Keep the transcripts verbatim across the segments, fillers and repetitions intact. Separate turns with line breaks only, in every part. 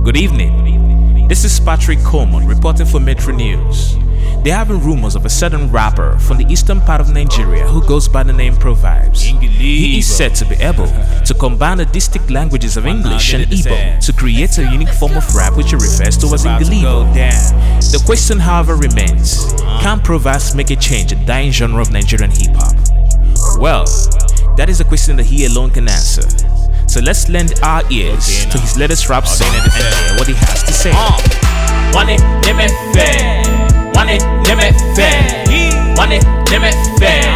Good evening. This is Patrick Coleman reporting for Metro News. They're having rumors of a certain rapper from the eastern part of Nigeria who goes by the name Provibes. He is said to be able to combine the distinct languages of English and Igbo to create a unique form of rap which he refers to as Ingilibo. The question, however, remains, can Provibes make a change in the dying genre of Nigerian hip-hop? Well, that is a question that he alone can answer. So let's lend our ears to his latest rap song and hear what he has to say.
Money, let me fair. Money, let me fair. Money, let me fair.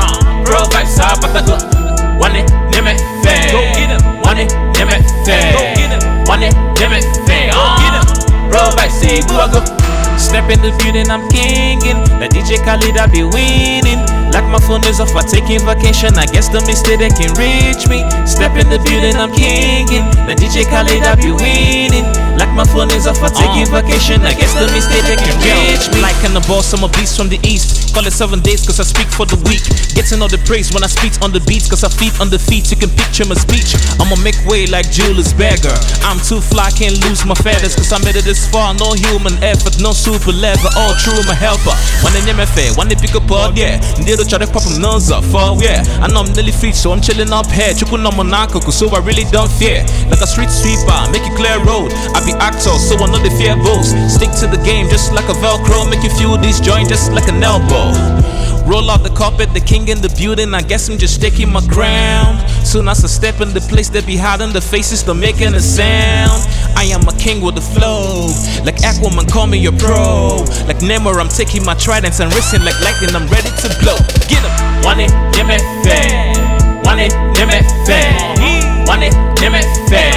Provibes are but go. Money, let me fair. Go get him. Money, let me fair. Go get him. Money, let me fair. Go get him. Provibes say go go. Step in the building, I'm kinging. The D J Khaled, I be winning. Like my phone is off for taking vacation. I guess the mistake they can reach me. Step in the building, I'm kinging. The D J Khaled, I be winning. Like my phone is off for taking uh. vacation. I guess the mistake they can reach me.
Like an boss, I'm a beast from the east. Call it seven days cause I speak for the week. Getting all the praise when I speak on the beats cause I feet on the feet. You can picture my speech. I'ma make way like Julius Berger. I'm too fly, can't lose my feathers cause I made it this far. No human effort, no super level. All true, my helper. When they name me fair, when they pick up all, yeah. They don't try to pop them nose up, for yeah. I know I'm nearly free, so I'm chilling up here. Triple no monaco, so I really don't fear. Like a street sweeper, make it clear road. I be actor, so I know they fear boast. Stick to the game just like a Velcro. Make you feel this joint just like an elbow. Roll out the carpet, the king in the building. I guess I'm just taking my ground. Soon as I step in the place, they be hiding the faces, they're making a sound. I am a king with the flow. Like Aquaman, call me your pro. Like Nemo, I'm taking my tridents and racing like lightning, I'm ready to blow. Get him.
Money, let me fair. Money, let me fair. Money, let me fair.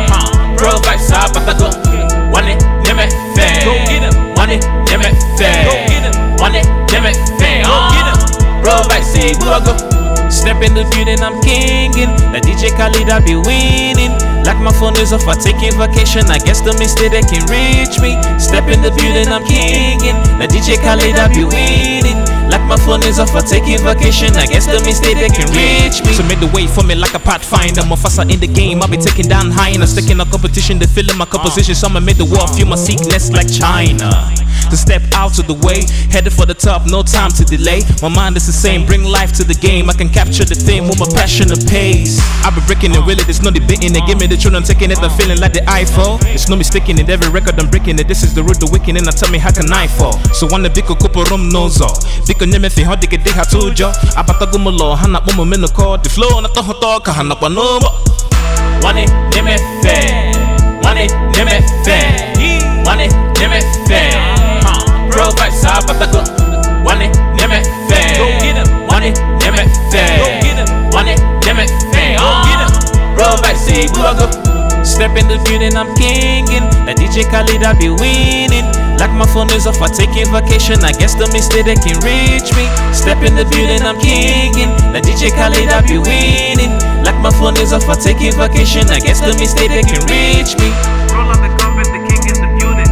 Provibes are but go. Money, let me fair.
Go get him.
Money, let me fair.
Go get him.
Money, let me fair. Go get him. Provibes say go go.
Step in the building, I'm kinging. The D J Khaled, I be winning. Like my phone is off for taking vacation. I guess the mistake they can reach me. Step in the building, I'm kinging. The D J Khaled, I be winning. Like my phone is off for taking vacation. I guess the mistake they can reach me. So make the way for me like a pathfinder. I'm a faster in the game. I'll be taking down high and I'm sticking a competition. They feeling my composition. So I'ma make the world feel my sickness like China. To step out of the way, headed for the top, no time to delay. My mind is the same, bring life to the game. I can capture the theme with my passionate pace. I be breaking it, really, there's no debating it. Give me the tune, I'm taking it, I'm feeling like the iPhone. There's no mistaking it, every record I'm breaking it. This is the root, the wicked, and I tell me how can I fall. So when the biko kupo rum nozo, biko nyeme fi ho dike deha tujo. Abata gumulo, hana momo minuko. The flow na toho toka, hana kwa nomo.
Money, neme fair. Money, neme fair. Money, neme fair. Provibes are but go. Money, let me fair.
Go get him.
Money, let me fair.
Go get him.
Money, let me fair. Go get him. Provibes say go go.
Step in the building, I'm kinging. The D J Khaled, I be winning. Like my phone is off for taking vacation. I guess the mistake they can reach me. Step in the building, I'm kinging. The D J Khaled, I be winning. Like my phone is off for taking vacation. I guess the mistake they can reach me.
Roll on the carpet, the king in the building.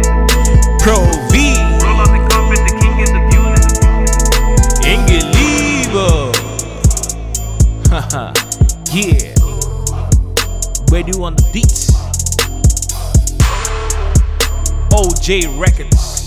Pro V. Haha, yeah. Where do you on the beats? O J Records.